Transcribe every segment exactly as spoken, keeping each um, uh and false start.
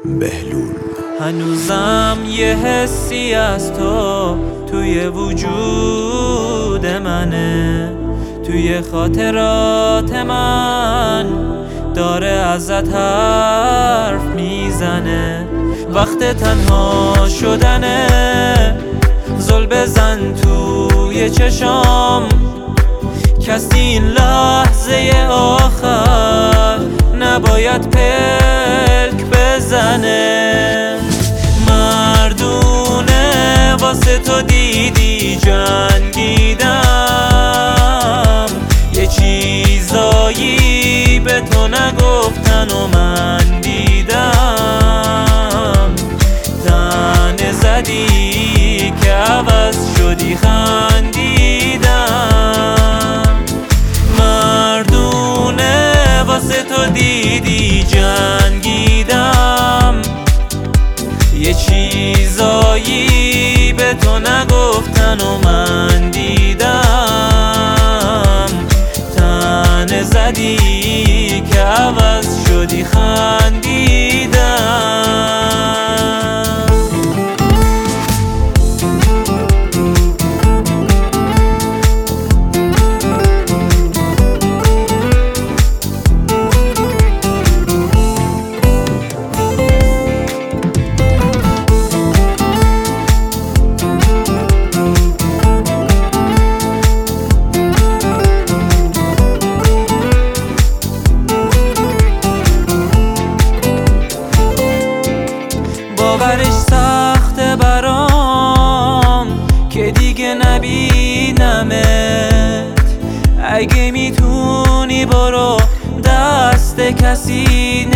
بهلول. هنوزم یه حسی از تو توی وجود منه، توی خاطرات من داره ازت حرف میزنه. وقت تنها شدنه زل بزن توی چشام، کسی این لحظه آخر نباید پلک بزنه. مردونه واسه تو دیدی جنگیدم، یه چیزایی به تو نگفتن و من دیدم. تنه زدی که عوض شدی خندیدم. مردونه واسه تو دیدی جنگیدم، یه چیزایی به تو نگفتن و من دیدم. تنه زدی که عوض شدی خندیدم. باورش سخته برام که دیگه نبینمت. اگه میتونی برو، دست کسی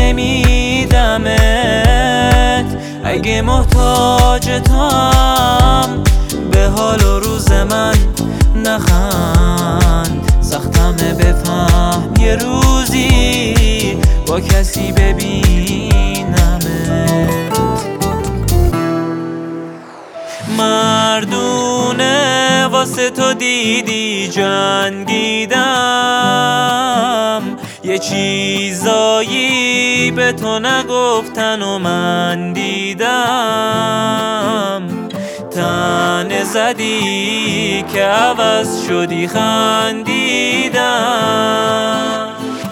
نمیدمت. اگه محتاج توام به حال و روز من نخند. سختمه بفهم یه روزی با کسی ببینمت. مردونه واسه تو دیدی جنگیدم، یه چیزایی به تو نگفتن و من دیدم. تنه زدی که عوض شدی خندیدم.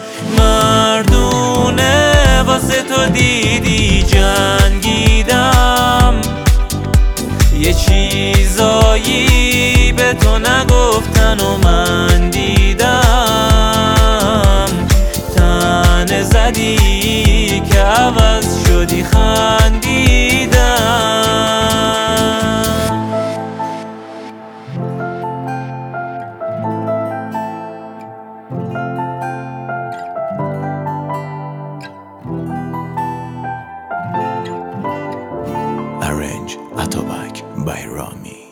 مردونه واسه تو دیدی جنگیدم، یه چیزایی به تو نگفتن و من دیدم. تنه زدی که عوض شدی خندیدم. Arrange Atobak by Rami.